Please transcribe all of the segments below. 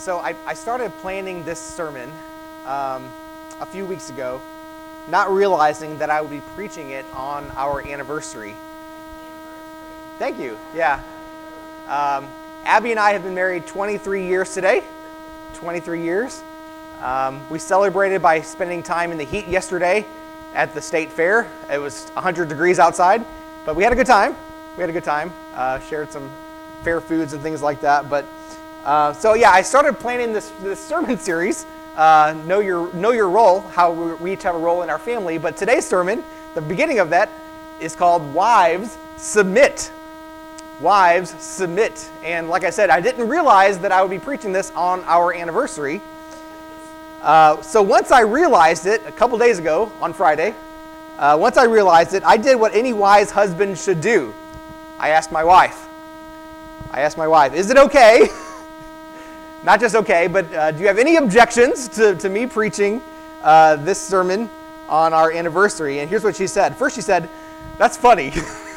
So I started planning this sermon a few weeks ago, not realizing that I would be preaching it on our anniversary. Thank you. Yeah. Abby and I have been married 23 years today. 23 years. We celebrated by spending time in the heat yesterday at the state fair. It was 100 degrees outside, but we had a good time. Shared some fair foods and things like that. But so yeah, I started planning this sermon series. Know your role, how we each have a role in our family. But today's sermon, the beginning of that, is called Wives Submit. Wives Submit. And like I said, I didn't realize that I would be preaching this on our anniversary. So once I realized it, a couple days ago on Friday, once I realized it, I did what any wise husband should do. I asked my wife, is it okay? Not just okay, but do you have any objections to me preaching this sermon on our anniversary? And here's what she said. First she said, that's funny.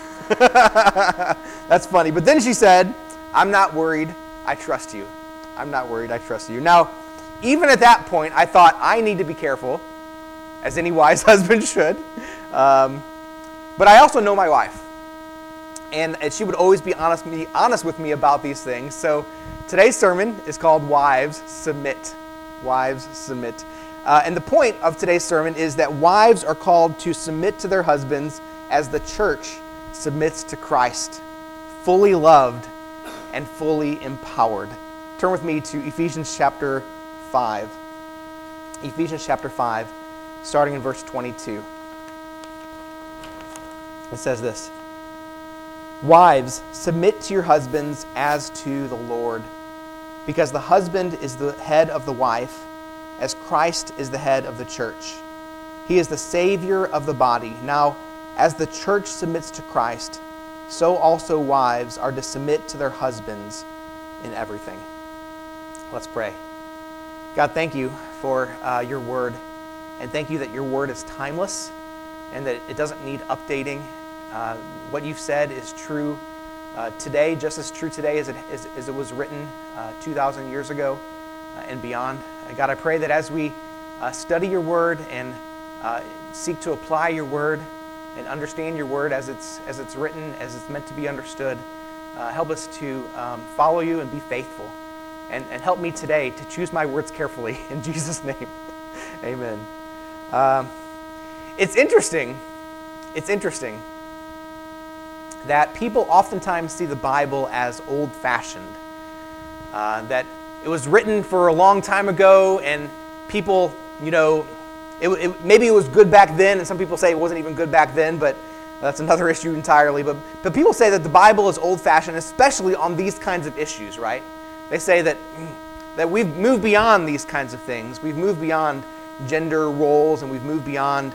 That's funny. But then she said, I'm not worried, I trust you. I'm not worried, I trust you. Now, even at that point, I thought I need to be careful, as any wise husband should. But I also know my wife. And she would always be honest with me about these things. So today's sermon is called Wives Submit. Wives Submit. And the point of today's sermon is that wives are called to submit to their husbands as the church submits to Christ, fully loved and fully empowered. Turn with me to Ephesians chapter 5. Ephesians chapter 5, starting in verse 22. It says this: Wives, submit to your husbands as to the Lord, because the husband is the head of the wife, as Christ is the head of the church. He is the Savior of the body. Now, as the church submits to Christ, so also wives are to submit to their husbands in everything. Let's pray. God, thank you for your word, and thank you that your word is timeless and that it doesn't need updating. What you've said is true today, just as true today as it was written 2,000 years ago and beyond. And God, I pray that as we study your word and seek to apply your word and understand your word as it's written, as it's meant to be understood, help us to follow you and be faithful. And help me today to choose my words carefully. In Jesus' name, amen. It's interesting that people oftentimes see the Bible as old-fashioned, that it was written for a long time ago, and people, maybe it was good back then, and some people say it wasn't even good back then, but that's another issue entirely. But people say that the Bible is old-fashioned, especially on these kinds of issues, right? They say that we've moved beyond these kinds of things. We've moved beyond gender roles, and we've moved beyond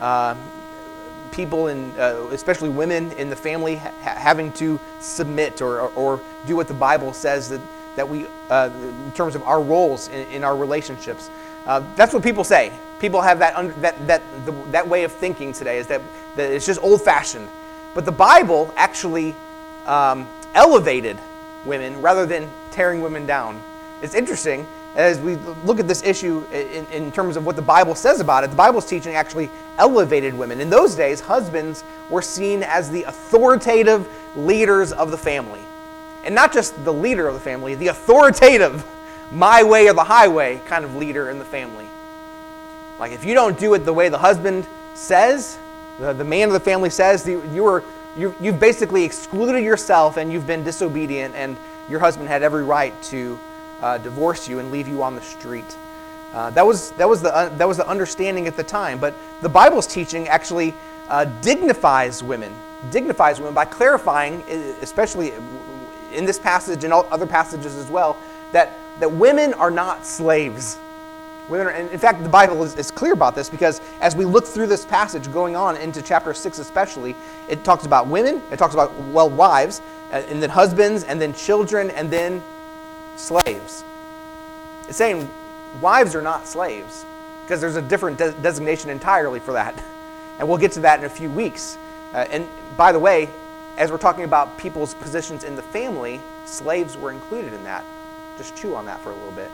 people, especially women in the family, having to submit or do what the Bible says that we, in terms of our roles in our relationships. That's what people say. People have that way of thinking today, is that it's just old-fashioned. But the Bible actually elevated women rather than tearing women down. It's interesting, as we look at this issue in terms of what the Bible says about it. The Bible's teaching actually elevated women. In those days, husbands were seen as the authoritative leaders of the family. And not just the leader of the family, the authoritative, my way or the highway kind of leader in the family. Like, if you don't do it the way the husband says, the man of the family says, you've basically excluded yourself and you've been disobedient, and your husband had every right to divorce you and leave you on the street. That was the understanding at the time. But the Bible's teaching actually dignifies women by clarifying, especially in this passage and all other passages as well, that women are not slaves. And in fact, the Bible is clear about this, because as we look through this passage going on into chapter 6 especially, it talks about women, it talks about, wives, and then husbands, and then children, and then slaves. It's saying wives are not slaves, because there's a different designation entirely for that. And we'll get to that in a few weeks. And by the way, as we're talking about people's positions in the family, slaves were included in that. just chew on that for a little bit.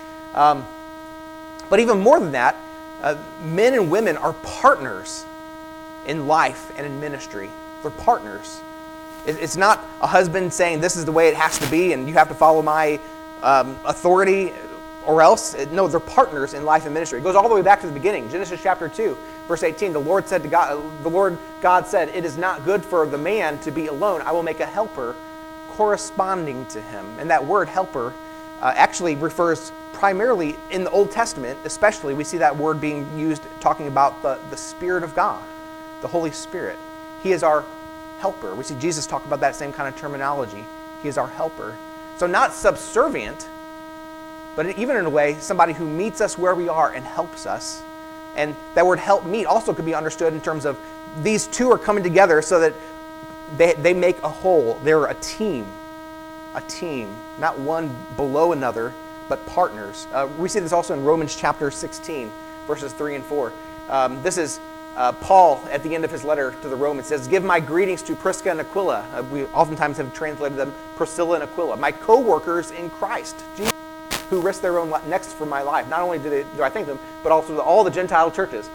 But even more than that, men and women are partners in life and in ministry. They're partners. It's not a husband saying this is the way it has to be and you have to follow my authority or else. No, they're partners in life and ministry. It goes all the way back to the beginning. Genesis chapter 2, verse 18. The Lord God said, "It is not good for the man to be alone. I will make a helper corresponding to him." And that word helper actually refers primarily in the Old Testament, especially, we see that word being used talking about the Spirit of God, the Holy Spirit. He is our helper. We see Jesus talk about that same kind of terminology. He is our helper. So not subservient, but even in a way, somebody who meets us where we are and helps us. And that word help meet also could be understood in terms of these two are coming together so that they make a whole. They're a team, not one below another, but partners. We see this also in Romans chapter 16, verses 3 and 4. This is Paul at the end of his letter to the Romans says, "Give my greetings to Prisca and Aquila." We oftentimes have translated them Priscilla and Aquila, "my co-workers in Christ Jesus, who risked their own necks for my life." Not only do I thank them, but also to all the Gentile churches.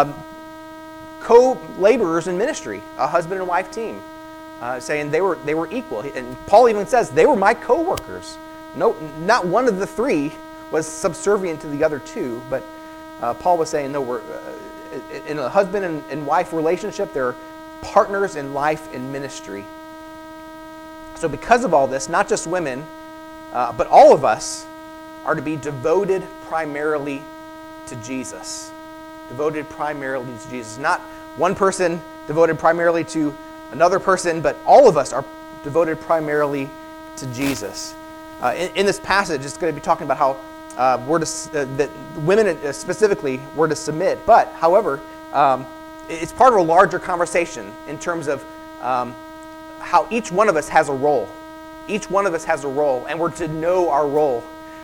Co-laborers in ministry, a husband and wife team, saying they were equal. And Paul even says they were my co-workers. No, not one of the three was subservient to the other two, but Paul was saying, no, we're in a husband and wife relationship, they're partners in life and ministry. So because of all this, not just women, but all of us are to be devoted primarily to Jesus. Devoted primarily to Jesus. Not one person devoted primarily to another person, but all of us are devoted primarily to Jesus. In this passage, it's going to be talking about how that women specifically were to submit. But, however, it's part of a larger conversation in terms of how each one of us has a role. Each one of us has a role, and we're to know our role.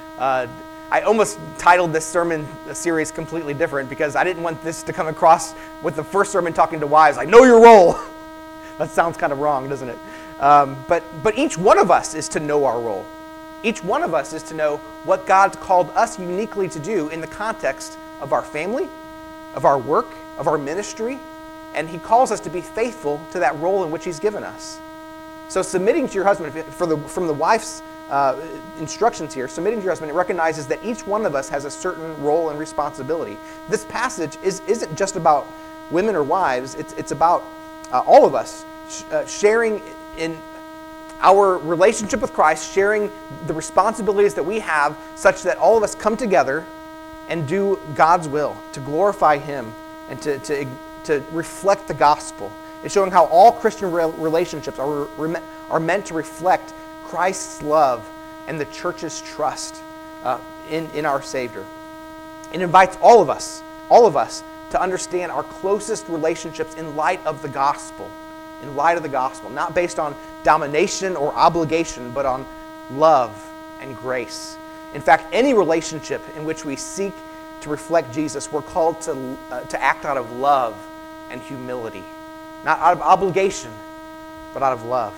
I almost titled this sermon series completely different because I didn't want this to come across with the first sermon talking to wives, like, know your role. That sounds kind of wrong, doesn't it? But each one of us is to know our role. Each one of us is to know what God's called us uniquely to do in the context of our family, of our work, of our ministry, and He calls us to be faithful to that role in which He's given us. So submitting to your husband, from the wife's instructions here, submitting to your husband, it recognizes that each one of us has a certain role and responsibility. This passage isn't just about women or wives, it's about all of us sharing in our relationship with Christ, sharing the responsibilities that we have such that all of us come together and do God's will, to glorify Him and to reflect the gospel. It's showing how all Christian relationships are meant to reflect Christ's love and the church's trust in our Savior. It invites all of us to understand our closest relationships in light of the gospel. In light of the gospel, not based on domination or obligation, but on love and grace. In fact, any relationship in which we seek to reflect Jesus, we're called to act out of love and humility. Not out of obligation, but out of love.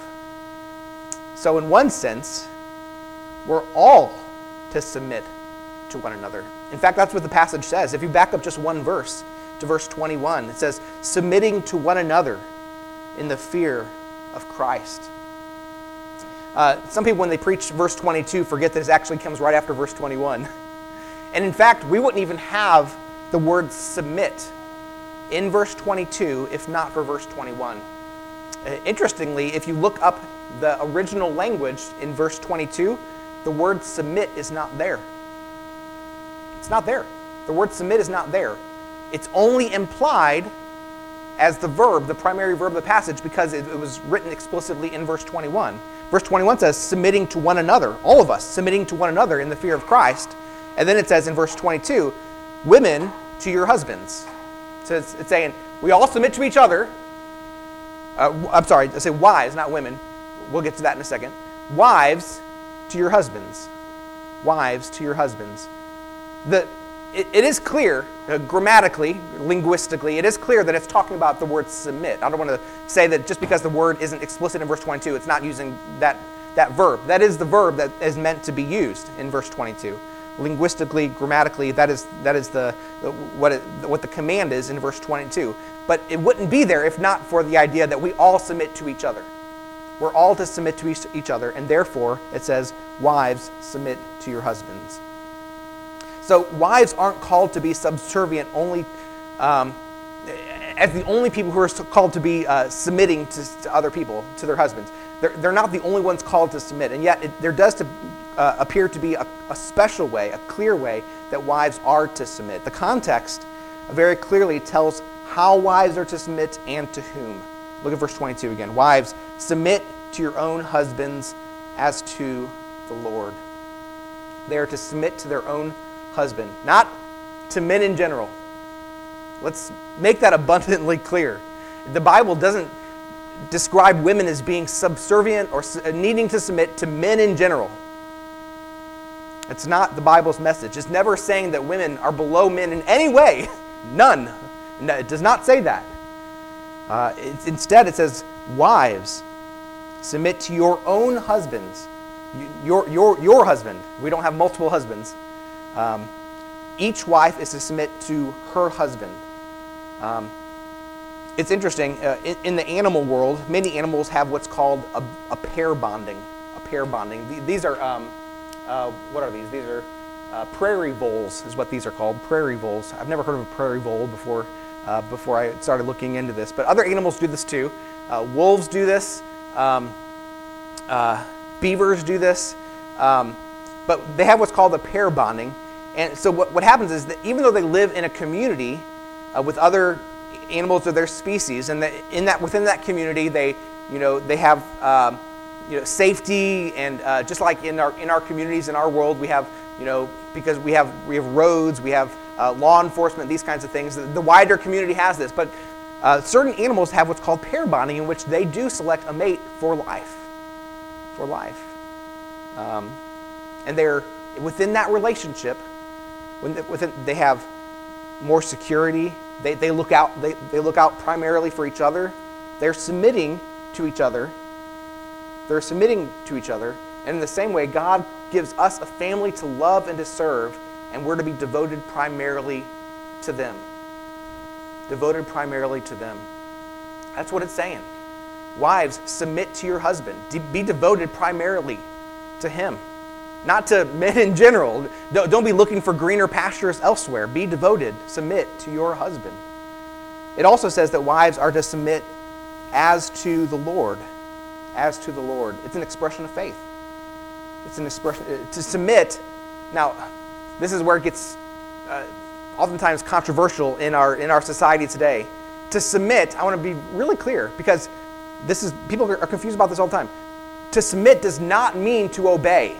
So in one sense, we're all to submit to one another. In fact, that's what the passage says. If you back up just one verse, to verse 21, it says, submitting to one another in the fear of Christ. Some people, when they preach verse 22, forget that it actually comes right after verse 21. And in fact, we wouldn't even have the word submit in verse 22 if not for verse 21. Interestingly, if you look up the original language in verse 22, the word submit is not there. It's not there. The word submit is not there. It's only implied as the verb, the primary verb of the passage, because it was written explicitly in verse 21. Verse 21 says, submitting to one another, all of us submitting to one another in the fear of Christ. And then it says in verse 22, women to your husbands. So it's saying, we all submit to each other. I say wives, not women. We'll get to that in a second. Wives to your husbands. Wives to your husbands. It is clear, grammatically, linguistically, it is clear that it's talking about the word submit. I don't want to say that just because the word isn't explicit in verse 22, it's not using that that verb. That is the verb that is meant to be used in verse 22. Linguistically, grammatically, that is what the command is in verse 22. But it wouldn't be there if not for the idea that we all submit to each other. We're all to submit to each other, and therefore it says, wives, submit to your husbands. So wives aren't called to be subservient only as the only people who are called to be submitting to other people, to their husbands. They're not the only ones called to submit, and yet there does appear to be a special way, a clear way that wives are to submit. The context very clearly tells how wives are to submit and to whom. Look at verse 22 again. Wives, submit to your own husbands as to the Lord. They are to submit to their own husband, not to men in general. Let's make that abundantly clear. The Bible doesn't describe women as being subservient or needing to submit to men in general. It's not the Bible's message. It's never saying that women are below men in any way. None. No, it does not say that. Instead, it says, wives, submit to your own husbands. Your husband. We don't have multiple husbands. Each wife is to submit to her husband. It's interesting. In the animal world, many animals have what's called a pair bonding. These are, what are these? These are prairie voles is what these are called, prairie voles. I've never heard of a prairie vole before I started looking into this. But other animals do this too. Wolves do this. Beavers do this. But they have what's called a pair bonding. And so what happens is that even though they live in a community with other animals of their species, and within that community they have safety, and just like in our communities, in our world, we have because we have roads, we have law enforcement, these kinds of things. The wider community has this, but certain animals have what's called pair bonding, in which they do select a mate for life. And they're within that relationship. They have more security. They look out primarily for each other. They're submitting to each other. And in the same way, God gives us a family to love and to serve, and we're to be devoted primarily to them. That's what it's saying. Wives, submit to your husband. Be devoted primarily to him. Not to men in general. Don't be looking for greener pastures elsewhere. Be devoted. Submit to your husband. It also says that wives are to submit as to the Lord. As to the Lord. It's an expression of faith. It's an expression to submit. Now, this is where it gets oftentimes controversial in our society today. To submit, I want to be really clear, because people are confused about this all the time. To submit does not mean to obey.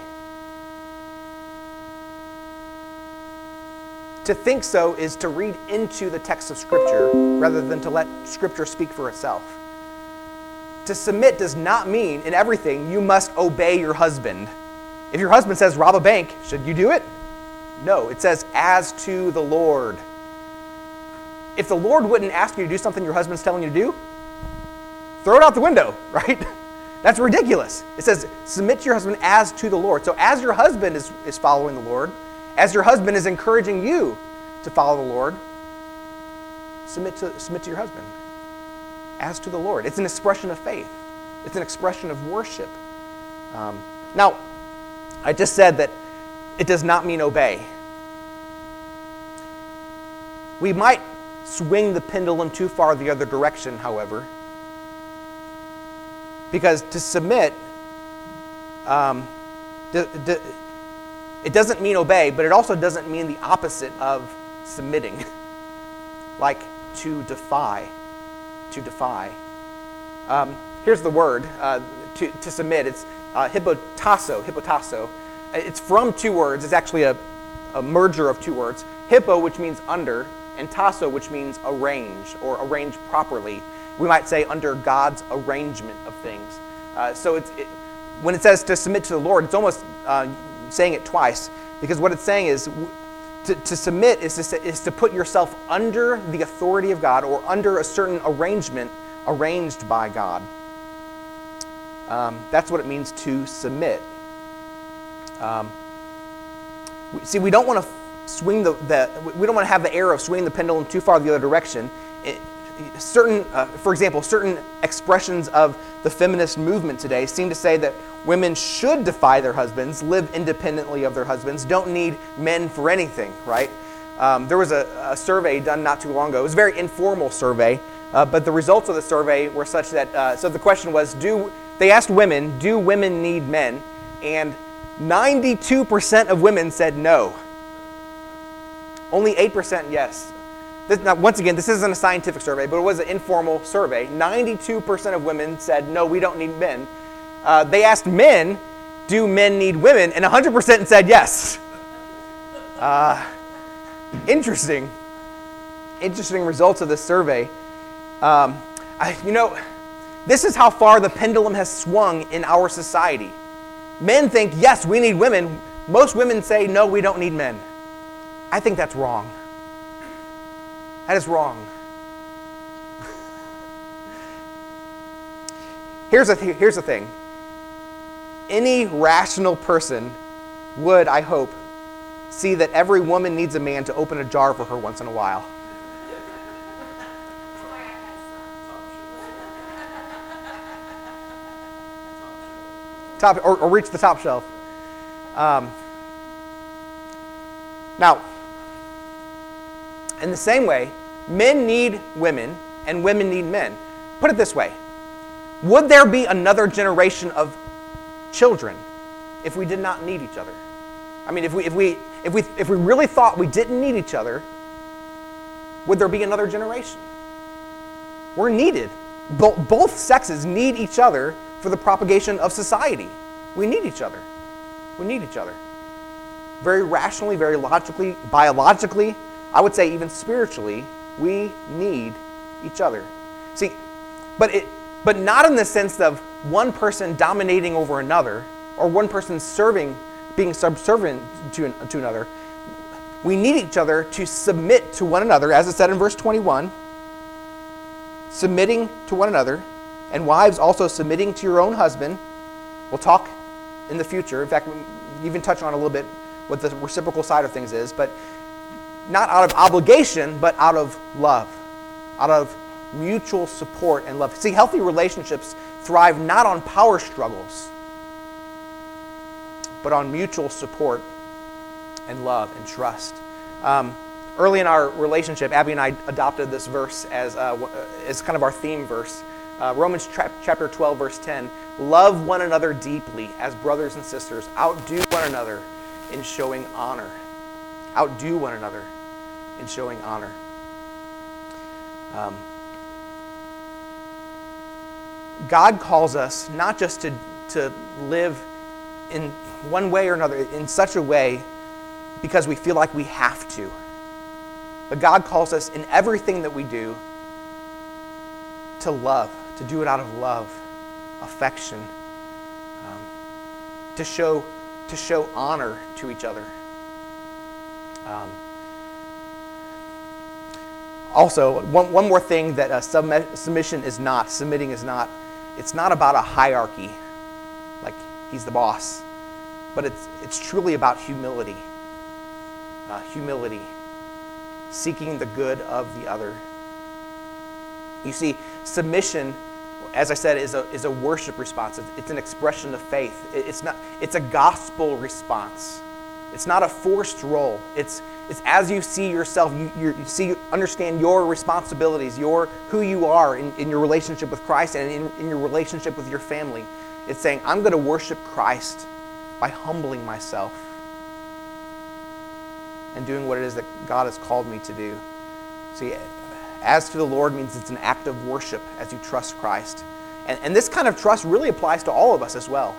To think so is to read into the text of Scripture rather than to let Scripture speak for itself. To submit does not mean in everything you must obey your husband. If your husband says rob a bank, should you do it? No, it says as to the Lord. If the Lord wouldn't ask you to do something your husband's telling you to do, throw it out the window, right? That's ridiculous. It says submit to your husband as to the Lord. So as your husband is following the Lord, as your husband is encouraging you to follow the Lord, submit to your husband as to the Lord. It's an expression of faith. It's an expression of worship. Now, I just said that it does not mean obey. We might swing the pendulum too far the other direction, however, because to submit, it doesn't mean obey, but it also doesn't mean the opposite of submitting, like to defy. Here's the word to submit. It's hypotasso. It's from two words. It's actually a merger of two words. Hippo, which means under, and tasso, which means arrange or arrange properly. We might say under God's arrangement of things. So when it says to submit to the Lord, it's almost saying it twice, because what it's saying is to submit is to put yourself under the authority of God or under a certain arrangement arranged by God. That's what it means to submit. We don't want to swing we don't want to have the error of swinging the pendulum too far the other direction. For example, certain expressions of the feminist movement today seem to say that women should defy their husbands, live independently of their husbands, don't need men for anything, right? There was a survey done not too long ago. It was a very informal survey, but the results of the survey were such that, so the question was, they asked women, do women need men? And 92% of women said no. Only 8% yes. Now, once again, this isn't a scientific survey, but it was an informal survey. 92% of women said, no, we don't need men. They asked men, do men need women? And 100% said yes. Interesting results of this survey. This is how far the pendulum has swung in our society. Men think, yes, we need women. Most women say, no, we don't need men. I think that's wrong. That is wrong. Here's the thing. Any rational person would, I hope, see that every woman needs a man to open a jar for her once in a while. Or reach the top shelf. Now, in the same way, men need women and women need men. Put it this way. Would there be another generation of children if we did not need each other? I mean, if we really thought we didn't need each other, would there be another generation? We're needed. Both sexes need each other for the propagation of society. We need each other. We need each other. Very rationally, very logically, biologically, I would say even spiritually, we need each other. See, but not in the sense of one person dominating over another or one person being subservient to another. We need each other to submit to one another, as it said in verse 21, submitting to one another, and wives also submitting to your own husband. We'll talk in the future. In fact, we even touch on a little bit what the reciprocal side of things is, but not out of obligation, but out of love, out of mutual support and love. See, healthy relationships thrive not on power struggles, but on mutual support and love and trust. Early in our relationship, Abby and I adopted this verse as kind of our theme verse. Romans chapter 12, verse 10. Love one another deeply as brothers and sisters. Outdo one another in showing honor. Outdo one another in showing honor. God calls us not just to live in one way or another, in such a way because we feel like we have to. But God calls us in everything that we do to love, to do it out of love, affection, to show honor to each other. Also, one more thing that submitting is not, it's not about a hierarchy, like he's the boss, but it's truly about humility. Humility, seeking the good of the other. You see, submission, as I said, is a worship response. It's an expression of faith. It's a gospel response. It's not a forced role. It's as you see yourself, you understand your responsibilities, who you are in your relationship with Christ and in your relationship with your family. It's saying, I'm going to worship Christ by humbling myself and doing what it is that God has called me to do. See, as to the Lord means it's an act of worship as you trust Christ. And this kind of trust really applies to all of us as well.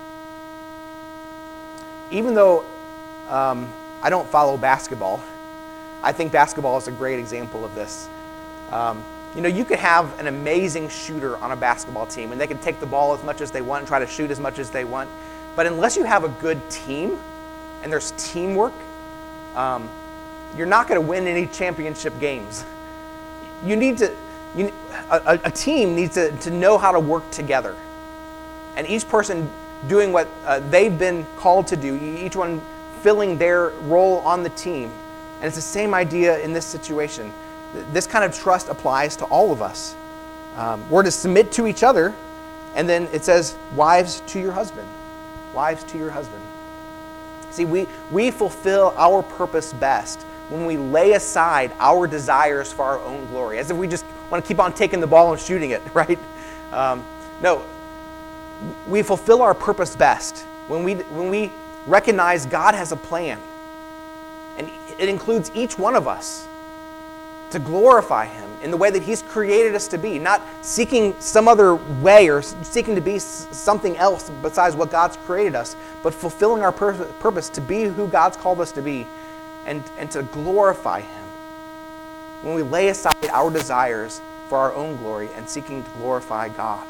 Even though I don't follow basketball, I think basketball is a great example of this. You could have an amazing shooter on a basketball team, and they can take the ball as much as they want and try to shoot as much as they want. But unless you have a good team and there's teamwork, you're not going to win any championship games. A team needs to know how to work together. and each person doing what they've been called to do, each one filling their role on the team. And it's the same idea in this situation. This kind of trust applies to all of us. We're to submit to each other, and then it says, wives to your husband. Wives to your husband. See, we fulfill our purpose best when we lay aside our desires for our own glory, as if we just want to keep on taking the ball and shooting it, right? No, we fulfill our purpose best when we recognize God has a plan, and it includes each one of us to glorify Him in the way that He's created us to be, not seeking some other way or seeking to be something else besides what God's created us, but fulfilling our purpose to be who God's called us to be and to glorify Him. When we lay aside our desires for our own glory and seeking to glorify God.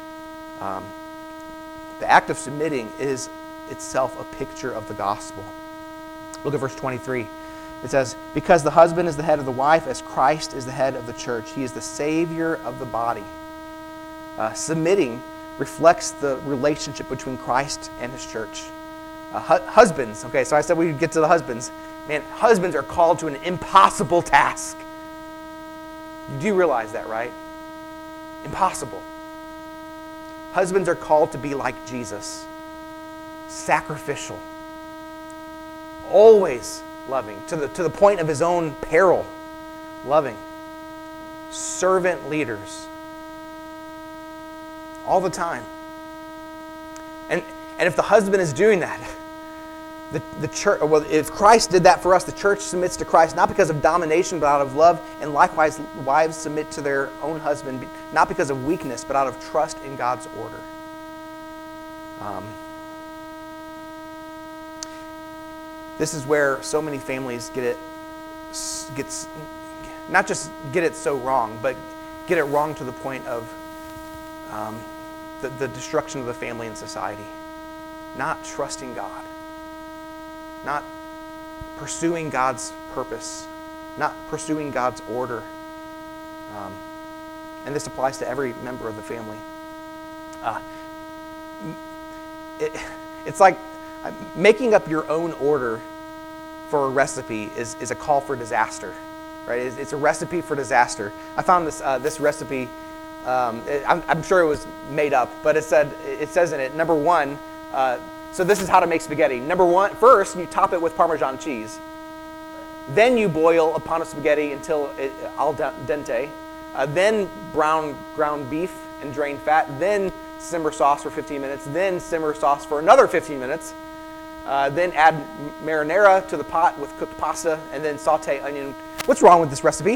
The act of submitting is itself a picture of the gospel. Look at verse 23. It says, because the husband is the head of the wife, as Christ is the head of the church. He is the Savior of the body. Submitting reflects the relationship between Christ and His church. Husbands, okay, so I said we'd get to the husbands. Man, husbands are called to an impossible task. You do realize that, right? Impossible. Husbands are called to be like Jesus. Sacrificial. Always loving, to the point of His own peril, loving. Servant leaders. All the time. And if the husband is doing that, the church, well, if Christ did that for us, the church submits to Christ, not because of domination, but out of love, and likewise, wives submit to their own husband, not because of weakness, but out of trust in God's order. This is where so many families not just get it so wrong, but get it wrong to the point of the destruction of the family and society. Not trusting God. Not pursuing God's purpose. Not pursuing God's order. And this applies to every member of the family. It's like making up your own order for a recipe is a call for disaster, right? It's a recipe for disaster. I found this recipe. I'm sure it was made up, but it says in it, number one. So this is how to make spaghetti. Number one, first you top it with Parmesan cheese. Then you boil a pound of spaghetti until al dente. Then brown ground beef and drain fat. Then simmer sauce for 15 minutes. Then simmer sauce for another 15 minutes. Then add marinara to the pot with cooked pasta, and then saute onion. What's wrong with this recipe?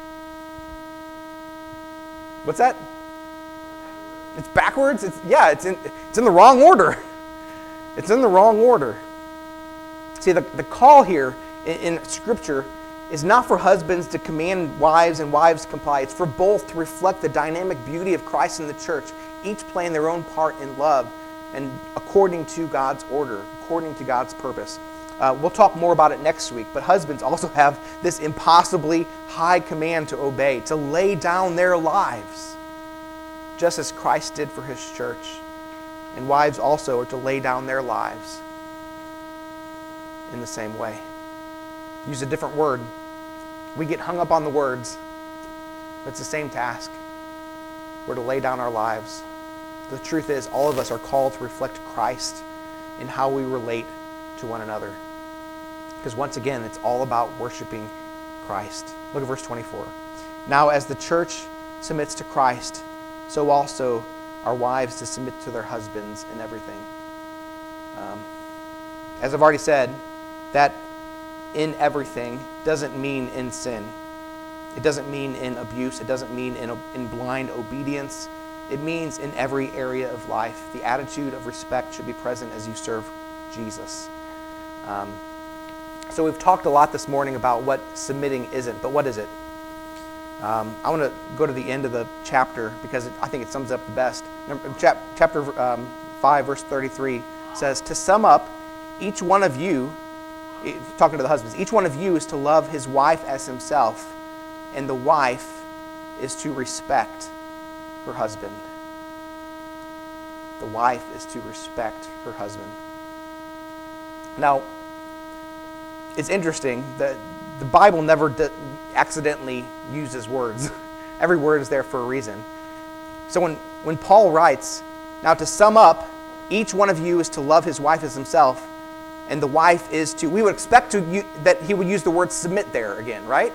What's that? It's backwards. It's in the wrong order. It's in the wrong order. See, the call here in Scripture is not for husbands to command wives and wives comply. It's for both to reflect the dynamic beauty of Christ and the church, each playing their own part in love and according to God's order, according to God's purpose. We'll talk more about it next week, but husbands also have this impossibly high command to obey, to lay down their lives, just as Christ did for His church. And wives also are to lay down their lives in the same way. Use a different word. We get hung up on the words, but it's the same task. We're to lay down our lives. The truth is, all of us are called to reflect Christ in how we relate to one another. Because once again, it's all about worshiping Christ. Look at verse 24. Now, as the church submits to Christ, so also are wives to submit to their husbands in everything. As I've already said, that in everything doesn't mean in sin. It doesn't mean in abuse. It doesn't mean in blind obedience. It means in every area of life. The attitude of respect should be present as you serve Jesus. So we've talked a lot this morning about what submitting isn't, but what is it? I want to go to the end of the chapter because I think it sums up the best. Chapter 5, verse 33 says, to sum up, each one of you, talking to the husbands, each one of you is to love his wife as himself, and the wife is to respect her husband. the wife is to respect her husband. Now, it's interesting that the Bible never accidentally uses words. Every word is there for a reason. So when Paul writes, now to sum up, each one of you is to love his wife as himself, and the wife is to, we would expect that he would use the word submit there again, right?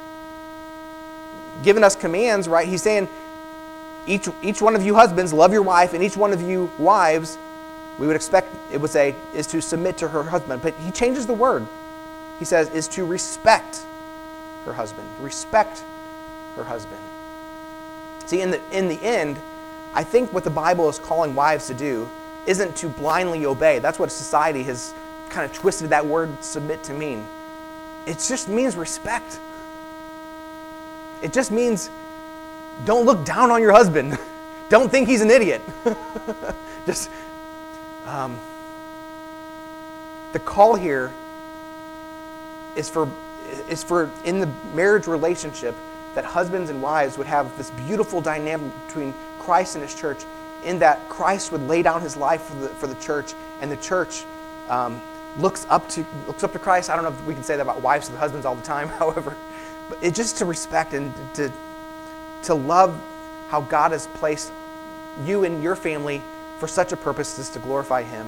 Giving us commands, right? He's saying, each one of you husbands, love your wife, and each one of you wives, we would expect, it would say, is to submit to her husband. But he changes the word. He says, is to respect her husband. Respect her husband. See, in the end, I think what the Bible is calling wives to do isn't to blindly obey. That's what society has kind of twisted that word submit to mean. It just means respect. It just means don't look down on your husband. Don't think he's an idiot. Just the call here is for in the marriage relationship that husbands and wives would have this beautiful dynamic between Christ and his church, in that Christ would lay down his life for the church, and the church looks up to Christ. I don't know if we can say that about wives and husbands all the time, however, but it's just to respect and to love how God has placed you and your family for such a purpose as to glorify him.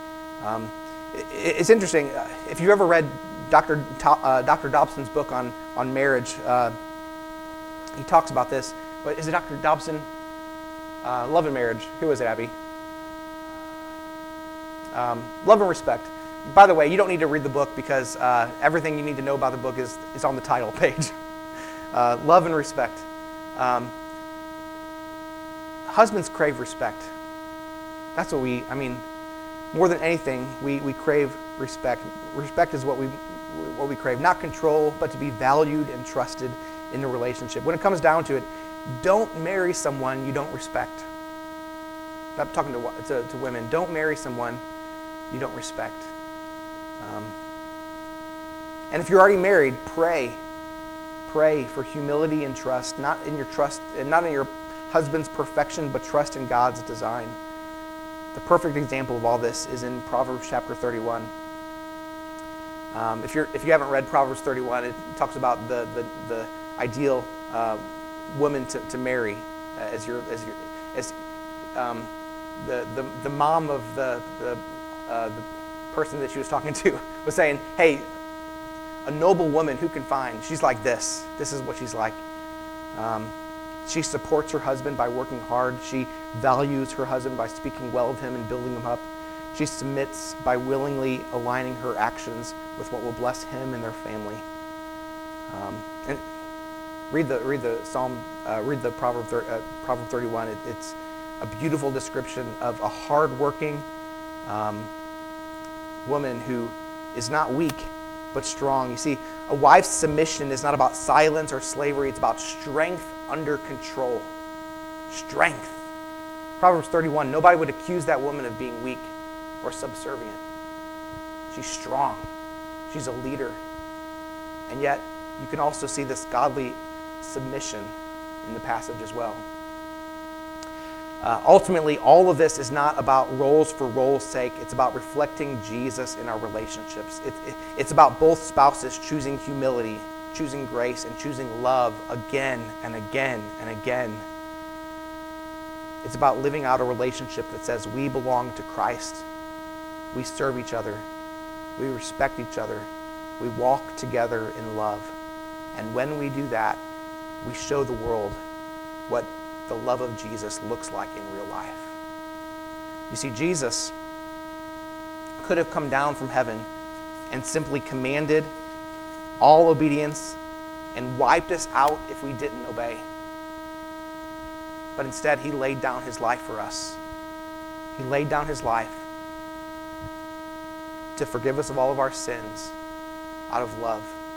It's interesting, if you've ever read Dr. Dobson's book on marriage, he talks about this. But is it Dr. Dobson? Love and Marriage. Who is it, Abby? Love and Respect. By the way, you don't need to read the book because everything you need to know about the book is on the title page. Love and Respect. Husbands crave respect. That's what more than anything, we crave respect. Respect is what we crave. Not control, but to be valued and trusted in the relationship. When it comes down to it, don't marry someone you don't respect. I'm talking to women. Don't marry someone you don't respect. And if you're already married, pray for humility and trust, not in your husband's perfection, but trust in God's design. The perfect example of all this is in Proverbs chapter 31. If you haven't read Proverbs 31, it talks about the ideal woman to marry as the mom of the person that she was talking to was saying, hey, a noble woman who can find, she's like this. This is what she's like. She supports her husband by working hard. She values her husband by speaking well of him and building him up. She submits by willingly aligning her actions with what will bless him and their family. And read the Psalm, read the Proverb 31. It's a beautiful description of a hard-working woman who is not weak but strong. You see, a wife's submission is not about silence or slavery. It's about strength under control. Strength. Proverbs 31, nobody would accuse that woman of being weak or subservient. She's strong. She's a leader. And yet, you can also see this godly submission in the passage as well. Ultimately, all of this is not about roles for roles' sake. It's about reflecting Jesus in our relationships. It's about both spouses choosing humility, choosing grace, and choosing love again and again and again. It's about living out a relationship that says we belong to Christ. We serve each other. We respect each other. We walk together in love. And when we do that, we show the world what the love of Jesus looks like in real life. You see, Jesus could have come down from heaven and simply commanded all obedience and wiped us out if we didn't obey. But instead, he laid down his life for us. He laid down his life to forgive us of all of our sins out of love.